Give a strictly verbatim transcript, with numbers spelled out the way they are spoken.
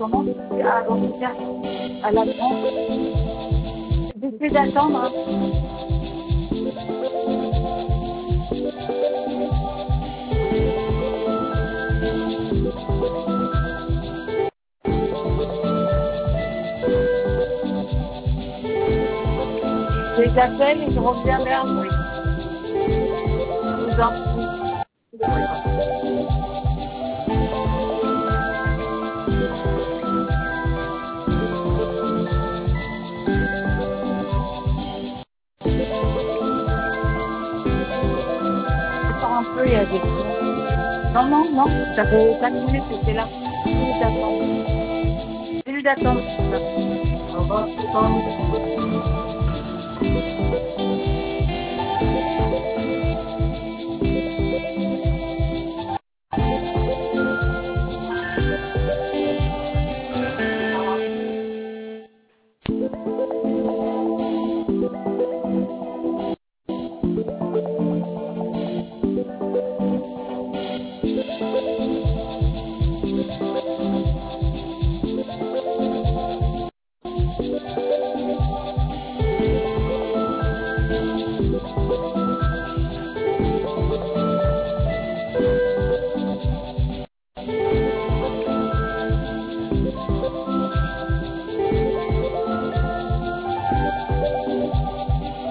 commence à revenir à la grande. J'essaie d'attendre. Hein. Je les appelle et je reviens vers vous. Je vous en Attends un peu, il y a des... Non, non, non, ça fait cinq minutes que c'est là. Une minute d'attente. Une minute d'attente. Au revoir, c'est bon.